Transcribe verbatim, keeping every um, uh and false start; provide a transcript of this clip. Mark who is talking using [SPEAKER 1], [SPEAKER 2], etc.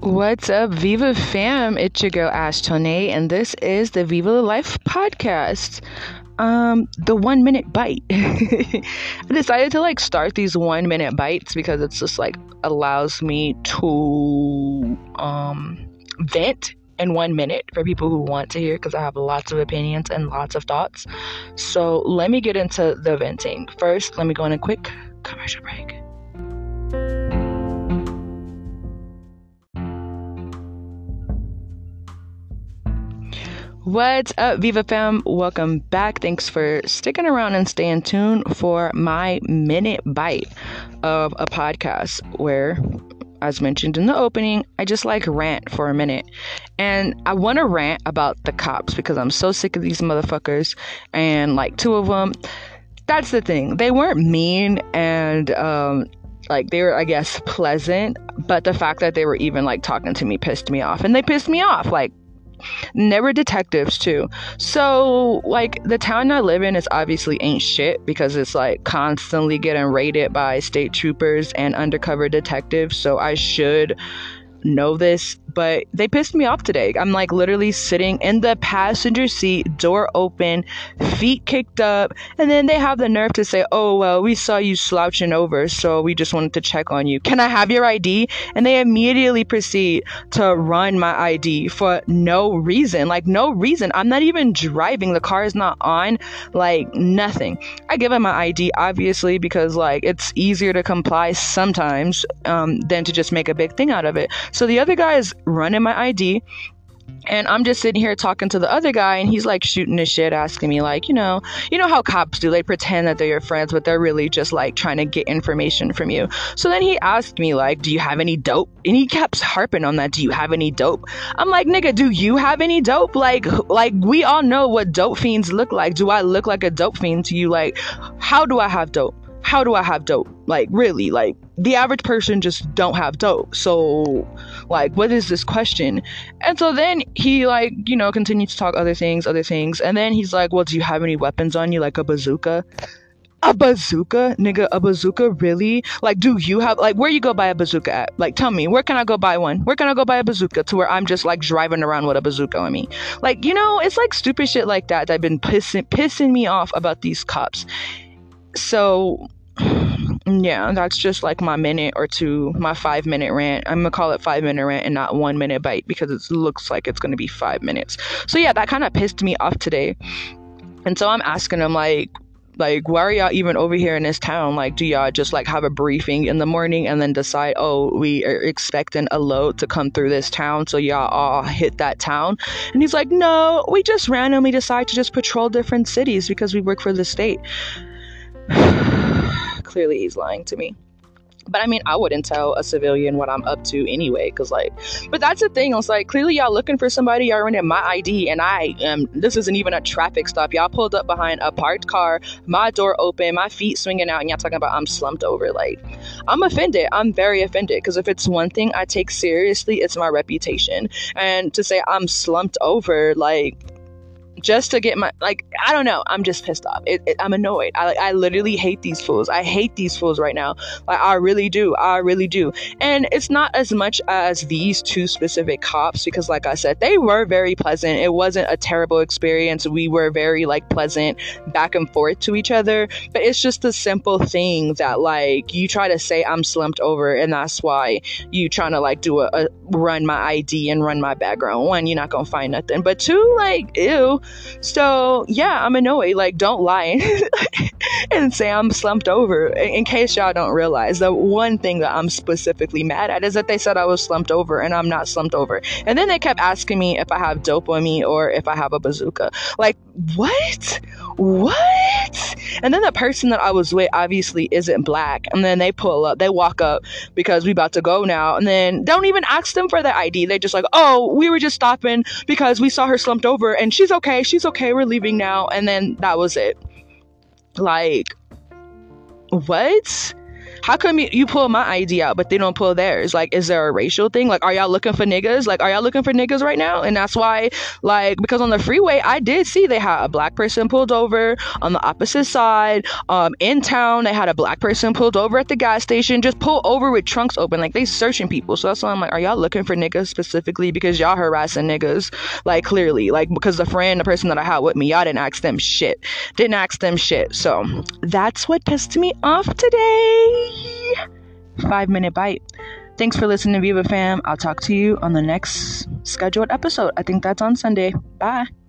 [SPEAKER 1] What's up, Viva fam? It's your girl Ash Tonay, and this is the Viva La Life podcast. Um, the one minute bite. I decided to like start these one minute bites because it's just like allows me to um vent in one minute for people who want to hear, because I have lots of opinions and lots of thoughts. So let me get into the venting. First, let me go on a quick commercial break. What's up, Viva fam? Welcome back. Thanks for sticking around and staying tuned for my minute bite of a podcast where, as mentioned in the opening, I just like rant for a minute. And I want to rant about the cops because I'm so sick of these motherfuckers. And like two of them, that's the thing. They weren't mean and um like they were, I guess, pleasant, but the fact that they were even like talking to me pissed me off. And they pissed me off. Like, never detectives too. So like the town I live in is obviously ain't shit because it's like constantly getting raided by state troopers and undercover detectives, so I should know this, but they pissed me off today. I'm like literally sitting in the passenger seat, door open, feet kicked up, and then they have the nerve to say, oh well, we saw you slouching over, so we just wanted to check on you. Can I have your I D? And they immediately proceed to run my I D for no reason. Like no reason. I'm not even driving. The car is not on. Like nothing. I give them my I D obviously because like it's easier to comply sometimes um, than to just make a big thing out of it. So the other guy is running my I D, and I'm just sitting here talking to the other guy, and he's like shooting the shit, asking me like, you know, you know how cops do, they pretend that they're your friends, but they're really just like trying to get information from you. So then he asked me like, do you have any dope? And he kept harping on that. Do you have any dope? I'm like, nigga, do you have any dope? Like, like we all know what dope fiends look like. Do I look like a dope fiend to you? Like, how do I have dope? How do I have dope? Like, really, like, the average person just don't have dope. So, like, what is this question? And so then he, like, you know, continued to talk other things, other things. And then he's like, well, do you have any weapons on you, like a bazooka? A bazooka? Nigga, a bazooka? Really? Like, do you have, like, where you go buy a bazooka at? Like, tell me, where can I go buy one? Where can I go buy a bazooka to where I'm just, like, driving around with a bazooka on me? Like, you know, it's, like, stupid shit like that that been pissing, pissing me off about these cops. So, yeah, that's just like my minute or two, my five minute rant. I'm gonna call it five minute rant and not one minute bite because it looks like it's gonna be five minutes. So yeah, that kind of pissed me off today. And so I'm asking them like, like, why are y'all even over here in this town? Like, do y'all just like have a briefing in the morning and then decide, oh, we are expecting a load to come through this town, so y'all all hit that town? And he's like, no, we just randomly decide to just patrol different cities because we work for the state. Clearly he's lying to me. But I mean, I wouldn't tell a civilian what I'm up to anyway, because like, but that's the thing. It's like, clearly y'all looking for somebody, y'all running my I D, and I am, this isn't even a traffic stop. Y'all pulled up behind a parked car, my door open, my feet swinging out, and y'all talking about I'm slumped over. Like, I'm offended. I'm very offended, because if it's one thing I take seriously, it's my reputation. And to say I'm slumped over, like, just to get my, like, I don't know, I'm just pissed off. It, it, I'm annoyed. I like, I literally hate these fools. I hate these fools right now. Like, I really do. I really do. And it's not as much as these two specific cops, because like I said, they were very pleasant. It wasn't a terrible experience. We were very like pleasant back and forth to each other. But it's just a simple thing that like you try to say I'm slumped over, and that's why you trying to like do a, a run my I D and run my background. One, you're not gonna find nothing. But two, like, ew. So yeah, I'm annoyed. Like, don't lie and say I'm slumped over. In case y'all don't realize, the one thing that I'm specifically mad at is that they said I was slumped over, and I'm not slumped over. And then they kept asking me if I have dope on me or if I have a bazooka. Like, what? What? And then the person that I was with obviously isn't black. And then they pull up, they walk up because we about to go now. And then don't even ask them for their I D. They just like, oh, we were just stopping because we saw her slumped over and she's okay. She's okay. We're leaving now. And then that was it. Like, what? How come you, you pull my I D out, but they don't pull theirs? Like, is there a racial thing? Like, are y'all looking for niggas? Like, are y'all looking for niggas right now? And that's why, like, because on the freeway, I did see they had a black person pulled over on the opposite side. Um, in town, they had a black person pulled over at the gas station, just pull over with trunks open. Like, they searching people. So that's why I'm like, are y'all looking for niggas specifically? Because y'all harassing niggas. Like, clearly. Like, because the friend, the person that I had with me, y'all didn't ask them shit. Didn't ask them shit. So that's what pissed me off today. Five minute bite. Thanks for listening to Viva Fam. I'll talk to you on the next scheduled episode. I think that's on Sunday. Bye.